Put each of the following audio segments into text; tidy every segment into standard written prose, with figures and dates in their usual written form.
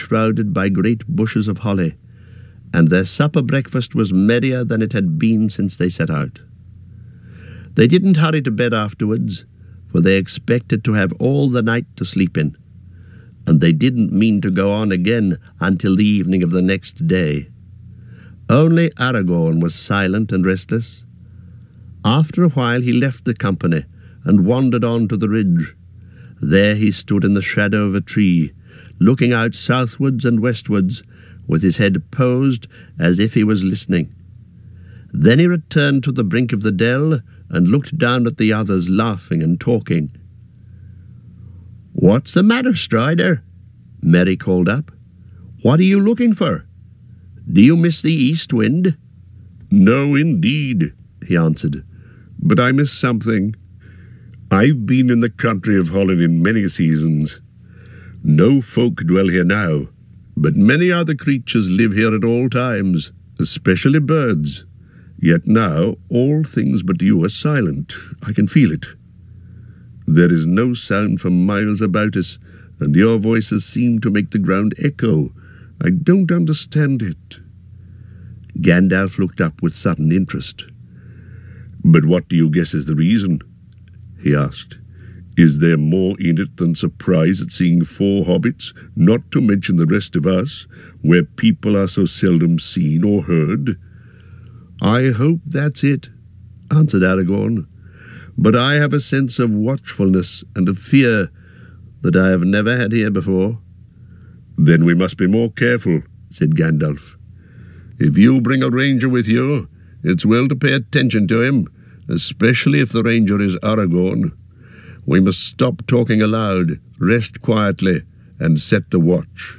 shrouded by great bushes of holly, and their supper breakfast was merrier than it had been since they set out. They didn't hurry to bed afterwards, for they expected to have all the night to sleep in, and they didn't mean to go on again until the evening of the next day. Only Aragorn was silent and restless. After a while he left the company and wandered on to the ridge. There he stood in the shadow of a tree, looking out southwards and westwards, with his head posed as if he was listening. Then he returned to the brink of the dell and looked down at the others, laughing and talking. "What's the matter, Strider?" Merry called up. "What are you looking for? Do you miss the east wind?" "No, indeed," he answered, "but I miss something. I've been in the country of Holland in many seasons. No folk dwell here now, but many other creatures live here at all times, especially birds. Yet now all things but you are silent. I can feel it. There is no sound for miles about us, and your voices seem to make the ground echo. I don't understand it." Gandalf looked up with sudden interest. "But what do you guess is the reason?" he asked. "Is there more in it than surprise at seeing 4 hobbits, not to mention the rest of us, where people are so seldom seen or heard?" "I hope that's it," answered Aragorn, "but I have a sense of watchfulness and of fear that I have never had here before." "Then we must be more careful," said Gandalf. "If you bring a ranger with you, it's well to pay attention to him, especially if the ranger is Aragorn. We must stop talking aloud, rest quietly, and set the watch."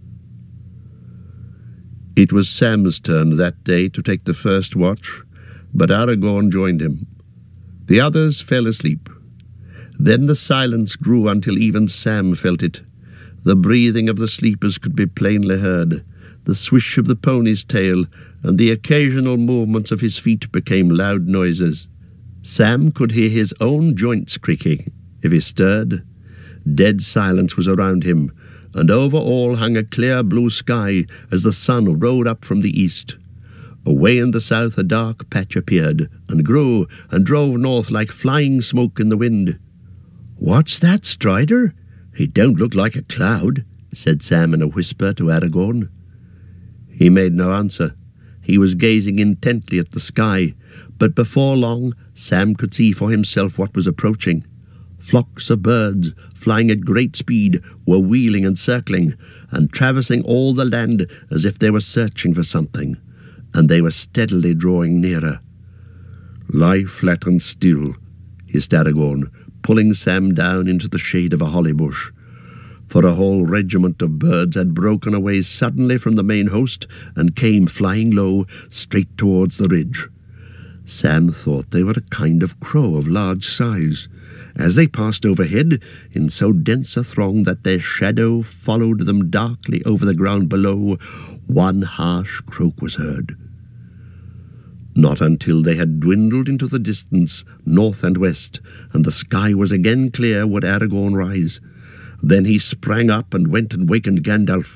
It was Sam's turn that day to take the first watch, but Aragorn joined him. The others fell asleep. Then the silence grew until even Sam felt it. The breathing of the sleepers could be plainly heard. The swish of the pony's tail and the occasional movements of his feet became loud noises. Sam could hear his own joints creaking if he stirred. Dead silence was around him, and over all hung a clear blue sky as the sun rode up from the east. Away in the south a dark patch appeared, and grew, and drove north like flying smoke in the wind. "What's that, Strider? He don't look like a cloud," said Sam in a whisper to Aragorn. He made no answer. He was gazing intently at the sky, but before long Sam could see for himself what was approaching. Flocks of birds, flying at great speed, were wheeling and circling, and traversing all the land as if they were searching for something, and they were steadily drawing nearer. "Lie flat and still," hissed Aragorn, pulling Sam down into the shade of a holly bush. For a whole regiment of birds had broken away suddenly from the main host and came flying low, straight towards the ridge. Sam thought they were a kind of crow of large size. As they passed overhead, in so dense a throng that their shadow followed them darkly over the ground below, one harsh croak was heard. Not until they had dwindled into the distance, north and west, and the sky was again clear, would Aragorn rise. Then he sprang up and went and wakened Gandalf.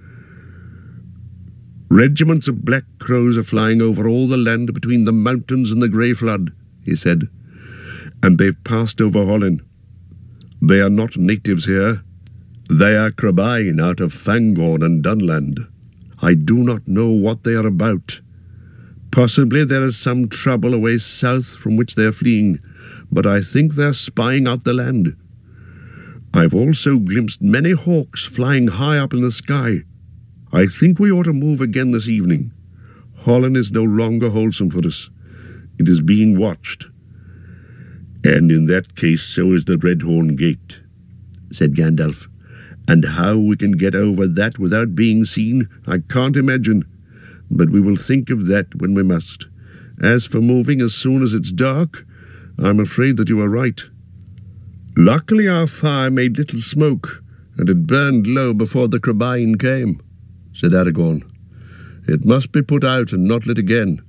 "Regiments of black crows are flying over all the land between the mountains and the Grey Flood," he said, "and they've passed over Hollin. They are not natives here. They are Crebain out of Fangorn and Dunland. I do not know what they are about. Possibly there is some trouble away south from which they are fleeing, but I think they are spying out the land. I've also glimpsed many hawks flying high up in the sky. I think we ought to move again this evening. Hollin is no longer wholesome for us. It is being watched. And in that case so is the Redhorn Gate," said Gandalf. "And how we can get over that without being seen, I can't imagine. But we will think of that when we must. As for moving as soon as it's dark, I'm afraid that you are right. Luckily our fire made little smoke, and it burned low before the Crebain came," said Aragorn. "It must be put out and not lit again."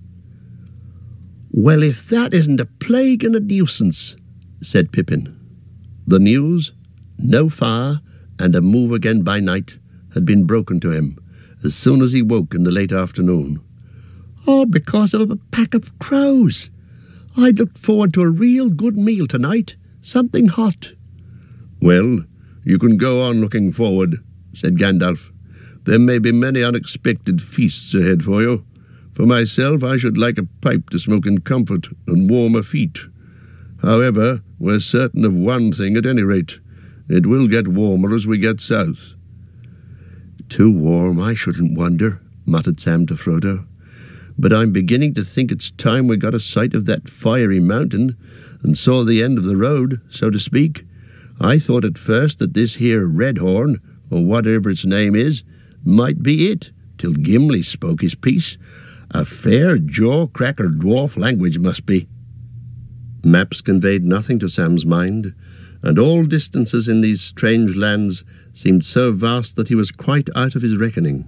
"Well, if that isn't a plague and a nuisance," said Pippin. The news, no fire and a move again by night, had been broken to him as soon as he woke in the late afternoon. "Oh, because of a pack of crows. I'd looked forward to a real good meal tonight, something hot." "Well, you can go on looking forward," said Gandalf. "There may be many unexpected feasts ahead for you. For myself, I should like a pipe to smoke in comfort and warmer feet. However, we're certain of one thing at any rate. It will get warmer as we get south." "Too warm, I shouldn't wonder," muttered Sam to Frodo. "But I'm beginning to think it's time we got a sight of that fiery mountain and saw the end of the road, so to speak. I thought at first that this here Redhorn, or whatever its name is, might be it, till Gimli spoke his piece. A fair jaw-cracker dwarf language must be." Maps conveyed nothing to Sam's mind, and all distances in these strange lands seemed so vast that he was quite out of his reckoning.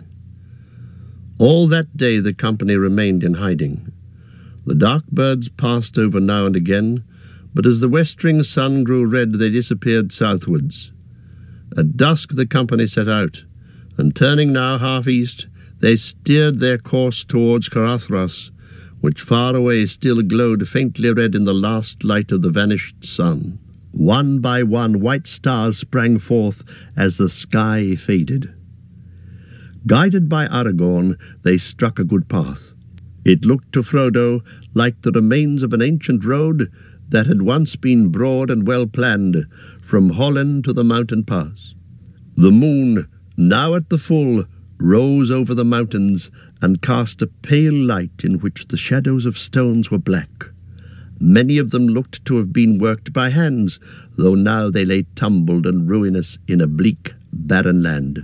All that day the company remained in hiding. The dark birds passed over now and again, but as the westering sun grew red they disappeared southwards. At dusk the company set out, and turning now half east, they steered their course towards Caradhras, which far away still glowed faintly red in the last light of the vanished sun. One by one white stars sprang forth as the sky faded. Guided by Aragorn, they struck a good path. It looked to Frodo like the remains of an ancient road that had once been broad and well planned, from Hollin to the mountain pass. The moon, now at the full, rose over the mountains and cast a pale light in which the shadows of stones were black. Many of them looked to have been worked by hands, though now they lay tumbled and ruinous in a bleak, barren land.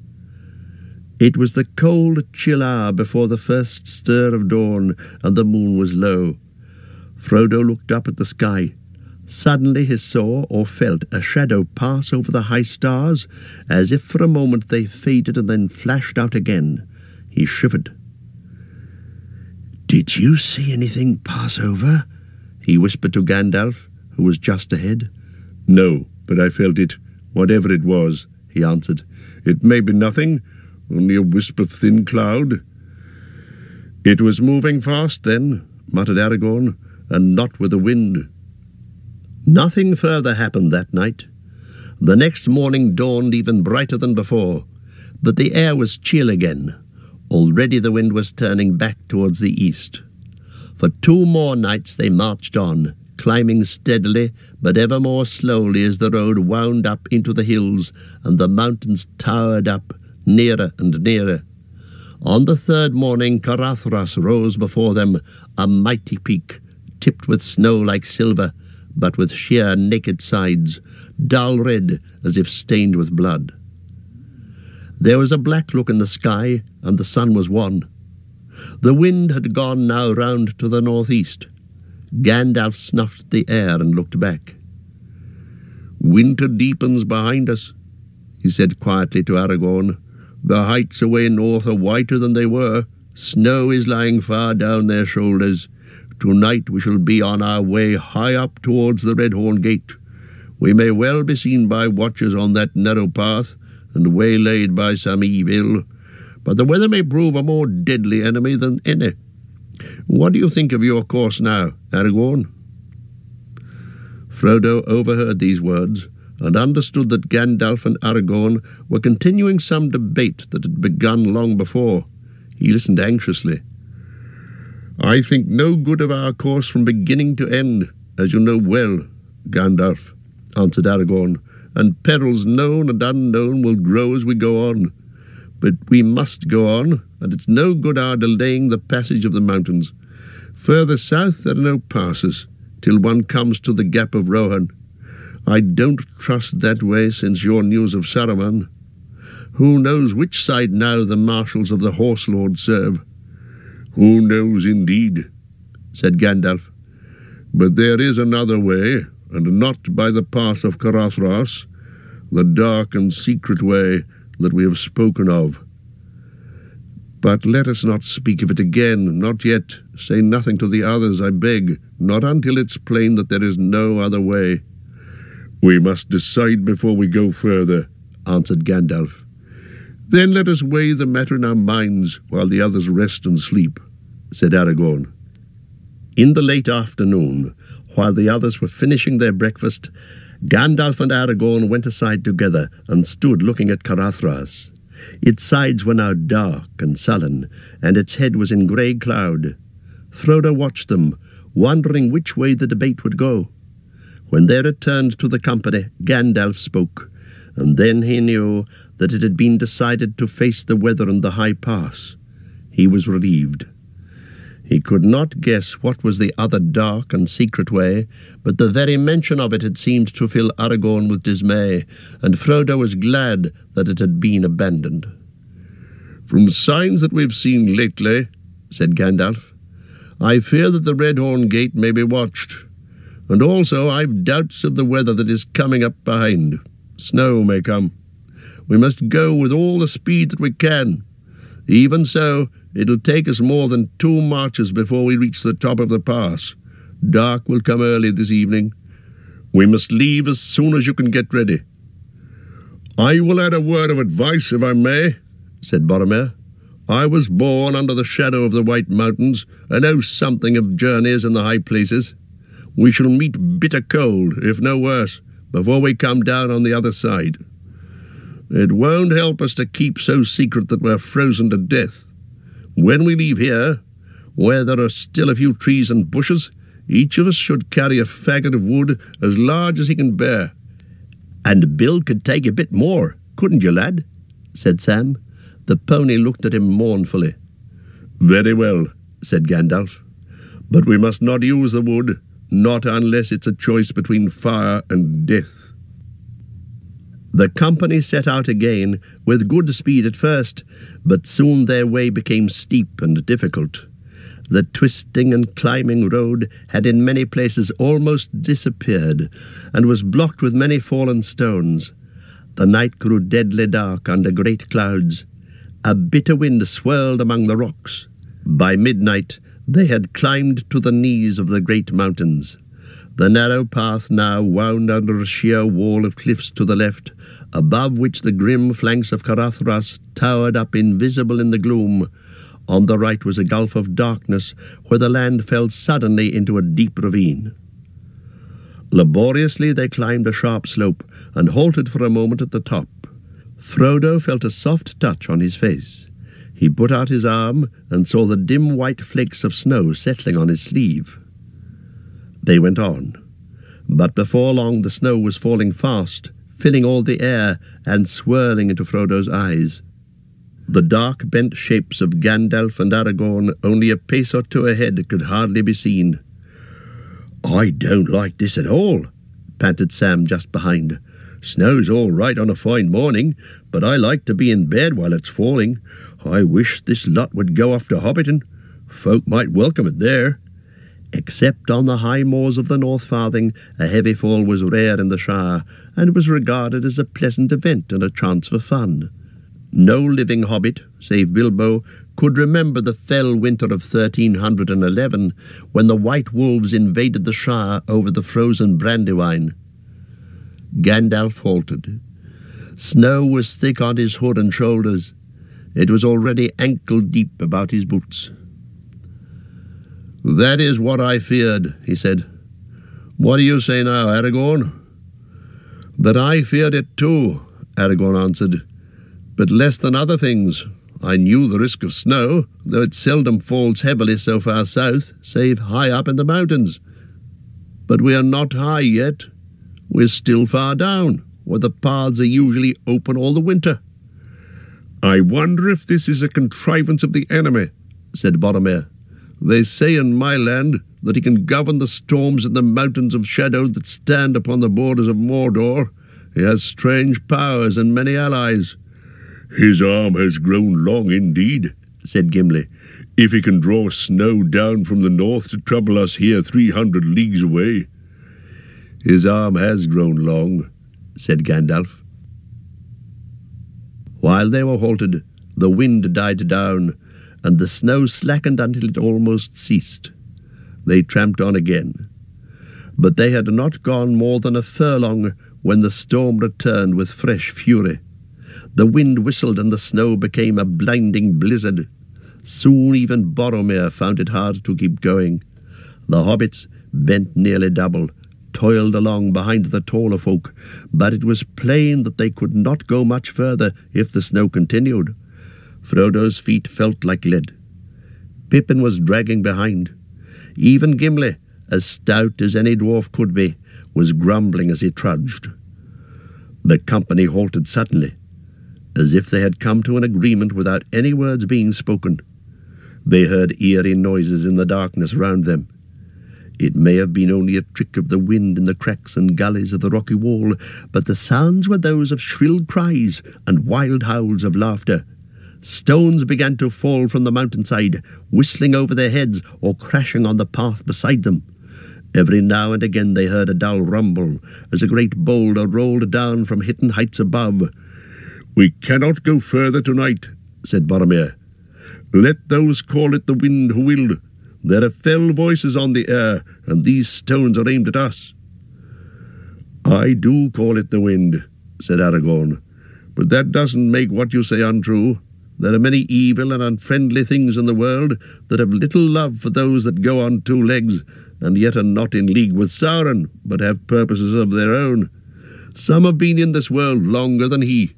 It was the cold, chill hour before the first stir of dawn, and the moon was low. Frodo looked up at the sky. Suddenly he saw or felt a shadow pass over the high stars, as if for a moment they faded and then flashed out again. He shivered. "Did you see anything pass over?" he whispered to Gandalf, who was just ahead. "No, but I felt it, whatever it was," he answered. "It may be nothing, only a wisp of thin cloud." "It was moving fast then," muttered Aragorn, "and not with the wind." Nothing further happened that night. The next morning dawned even brighter than before, but the air was chill again. Already the wind was turning back towards the east. For 2 more nights they marched on, climbing steadily but ever more slowly as the road wound up into the hills and the mountains towered up, nearer and nearer. On the 3rd morning Caradhras rose before them, a mighty peak, tipped with snow like silver, but with sheer naked sides, dull red as if stained with blood. There was a black look in the sky, and the sun was wan. The wind had gone now round to the northeast. Gandalf snuffed the air and looked back. "Winter deepens behind us," he said quietly to Aragorn. "The heights away north are whiter than they were. Snow is lying far down their shoulders. Tonight we shall be on our way high up towards the Redhorn Gate. We may well be seen by watchers on that narrow path, and waylaid by some evil, but the weather may prove a more deadly enemy than any. What do you think of your course now, Aragorn?" Frodo overheard these words, and understood that Gandalf and Aragorn were continuing some debate that had begun long before. He listened anxiously. "I think no good of our course from beginning to end, as you know well, Gandalf," answered Aragorn, "and perils known and unknown will grow as we go on. But we must go on, and it's no good our delaying the passage of the mountains. Further south there are no passes, till one comes to the Gap of Rohan. I don't trust that way since your news of Saruman. Who knows which side now the marshals of the Horse Lord serve?" "Who knows indeed," said Gandalf. "But there is another way, and not by the path of Caradhras, the dark and secret way that we have spoken of. But let us not speak of it again, not yet. Say nothing to the others, I beg, not until it's plain that there is no other way." "We must decide before we go further," answered Gandalf. "Then let us weigh the matter in our minds while the others rest and sleep," said Aragorn. In the late afternoon, while the others were finishing their breakfast, Gandalf and Aragorn went aside together and stood looking at Caradhras. Its sides were now dark and sullen, and its head was in grey cloud. Frodo watched them, wondering which way the debate would go. When they returned to the company, Gandalf spoke, and then he knew that it had been decided to face the weather and the high pass. He was relieved. He could not guess what was the other dark and secret way, but the very mention of it had seemed to fill Aragorn with dismay, and Frodo was glad that it had been abandoned. "From signs that we've seen lately," said Gandalf, "I fear that the Redhorn Gate may be watched. And also I've doubts of the weather that is coming up behind. Snow may come. We must go with all the speed that we can. Even so, it'll take us more than 2 marches before we reach the top of the pass. Dark will come early this evening. We must leave as soon as you can get ready." "I will add a word of advice, if I may," said Boromir. "I was born under the shadow of the White Mountains, and know something of journeys in the high places. We shall meet bitter cold, if no worse, before we come down on the other side. It won't help us to keep so secret that we're frozen to death. When we leave here, where there are still a few trees and bushes, each of us should carry a faggot of wood as large as he can bear." "And Bill could take a bit more, couldn't you, lad?" said Sam. The pony looked at him mournfully. "Very well," said Gandalf. "But we must not use the wood, not unless it's a choice between fire and death." The company set out again, with good speed at first, but soon their way became steep and difficult. The twisting and climbing road had in many places almost disappeared, and was blocked with many fallen stones. The night grew deadly dark under great clouds. A bitter wind swirled among the rocks. By midnight they had climbed to the knees of the great mountains. The narrow path now wound under a sheer wall of cliffs to the left, above which the grim flanks of Caradhras towered up invisible in the gloom. On the right was a gulf of darkness, where the land fell suddenly into a deep ravine. Laboriously they climbed a sharp slope, and halted for a moment at the top. Frodo felt a soft touch on his face. He put out his arm, and saw the dim white flakes of snow settling on his sleeve. They went on, but before long the snow was falling fast, filling all the air and swirling into Frodo's eyes. The dark bent shapes of Gandalf and Aragorn, only a pace or 2 ahead, could hardly be seen. "I don't like this at all," panted Sam just behind. "Snow's all right on a fine morning, but I like to be in bed while it's falling. I wish this lot would go off to Hobbiton. Folk might welcome it there." Except on the high moors of the North Farthing, a heavy fall was rare in the Shire, and was regarded as a pleasant event and a chance for fun. No living hobbit, save Bilbo, could remember the fell winter of 1311, when the White Wolves invaded the Shire over the frozen Brandywine. Gandalf halted. Snow was thick on his hood and shoulders. It was already ankle-deep about his boots. "That is what I feared," he said. "What do you say now, Aragorn?" "That I feared it too," Aragorn answered, "but less than other things. I knew the risk of snow, though it seldom falls heavily so far south, save high up in the mountains. But we are not high yet. We're still far down, where the paths are usually open all the winter." "I wonder if this is a contrivance of the enemy," said Boromir. "They say in my land that he can govern the storms in the mountains of shadow that stand upon the borders of Mordor. He has strange powers and many allies." "His arm has grown long indeed," said Gimli, "if he can draw snow down from the north to trouble us here 300 leagues away." "His arm has grown long," said Gandalf. While they were halted, the wind died down, and the snow slackened until it almost ceased. They tramped on again. But they had not gone more than a furlong when the storm returned with fresh fury. The wind whistled and the snow became a blinding blizzard. Soon even Boromir found it hard to keep going. The hobbits, bent nearly double, toiled along behind the taller folk, but it was plain that they could not go much further if the snow continued. Frodo's feet felt like lead. Pippin was dragging behind. Even Gimli, as stout as any dwarf could be, was grumbling as he trudged. The company halted suddenly, as if they had come to an agreement without any words being spoken. They heard eerie noises in the darkness round them. It may have been only a trick of the wind in the cracks and gullies of the rocky wall, but the sounds were those of shrill cries and wild howls of laughter. Stones began to fall from the mountainside, whistling over their heads or crashing on the path beside them. Every now and again they heard a dull rumble, as a great boulder rolled down from hidden heights above. "We cannot go further tonight," said Boromir. "Let those call it the wind who will. There are fell voices on the air, and these stones are aimed at us." "I do call it the wind," said Aragorn, "but that doesn't make what you say untrue. There are many evil and unfriendly things in the world that have little love for those that go on two legs, and yet are not in league with Sauron, but have purposes of their own. Some have been in this world longer than he."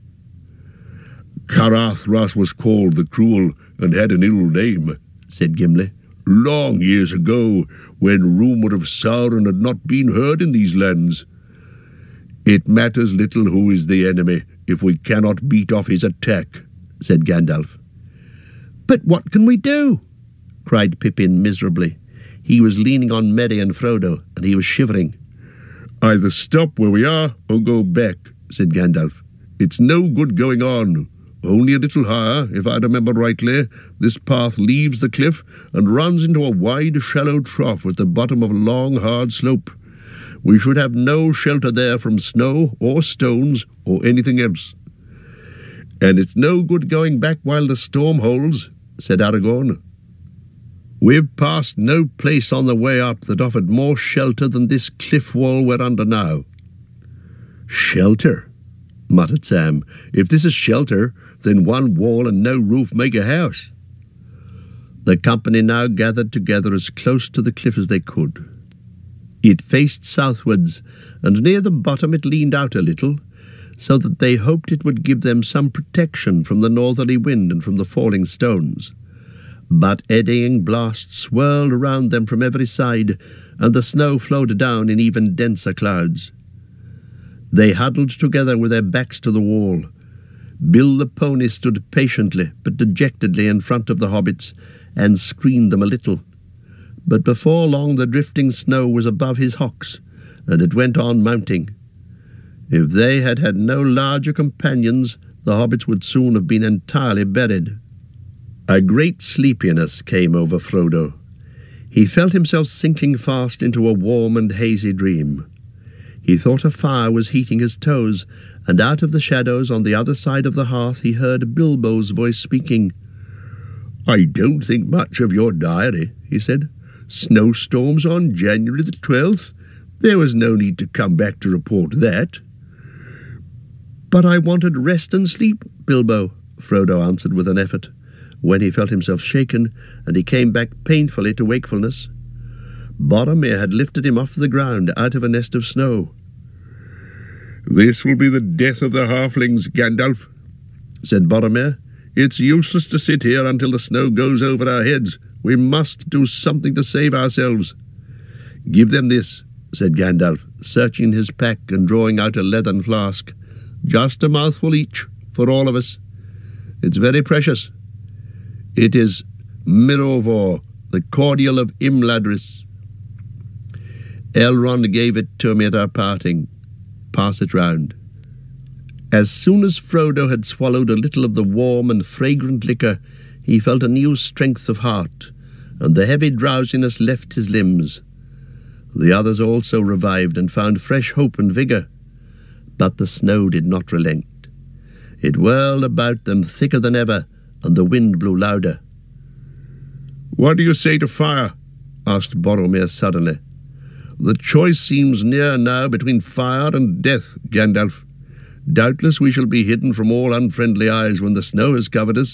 "Carathras was called the Cruel, and had an ill name," said Gimli. "Long years ago, when rumour of Sauron had not been heard in these lands." "It matters little who is the enemy, if we cannot beat off his attack," said Gandalf. "But what can we do?" cried Pippin miserably. He was leaning on Merry and Frodo, and he was shivering. "Either stop where we are, or go back," said Gandalf. "It's no good going on. Only a little higher, if I remember rightly, this path leaves the cliff and runs into a wide, shallow trough at the bottom of a long, hard slope. We should have no shelter there from snow or stones or anything else." "And it's no good going back while the storm holds," said Aragorn. "We've passed no place on the way up that offered more shelter than this cliff wall we're under now." "Shelter?" muttered Sam. "If this is shelter, then one wall and no roof make a house." The company now gathered together as close to the cliff as they could. It faced southwards, and near the bottom it leaned out a little, so that they hoped it would give them some protection from the northerly wind and from the falling stones. But eddying blasts swirled around them from every side, and the snow flowed down in even denser clouds. They huddled together with their backs to the wall. Bill the pony stood patiently but dejectedly in front of the hobbits and screened them a little. But before long the drifting snow was above his hocks, and it went on mounting. If they had had no larger companions, the hobbits would soon have been entirely buried. A great sleepiness came over Frodo. He felt himself sinking fast into a warm and hazy dream. He thought a fire was heating his toes, and out of the shadows on the other side of the hearth he heard Bilbo's voice speaking. "I don't think much of your diary," he said. "Snowstorms on January the 12th? There was no need to come back to report that." "But I wanted rest and sleep, Bilbo," Frodo answered with an effort, when he felt himself shaken, and he came back painfully to wakefulness. Boromir had lifted him off the ground out of a nest of snow. "This will be the death of the halflings, Gandalf," said Boromir. "It's useless to sit here until the snow goes over our heads. We must do something to save ourselves." "Give them this," said Gandalf, searching his pack and drawing out a leathern flask. "Just a mouthful each, for all of us. It's very precious. It is Mirovor, the cordial of Imladris. Elrond gave it to me at our parting. Pass it round." As soon as Frodo had swallowed a little of the warm and fragrant liquor, he felt a new strength of heart, and the heavy drowsiness left his limbs. The others also revived and found fresh hope and vigour. But the snow did not relent. It whirled about them thicker than ever, and the wind blew louder. "What do you say to fire?" asked Boromir suddenly. "The choice seems near now between fire and death, Gandalf. Doubtless we shall be hidden from all unfriendly eyes when the snow has covered us.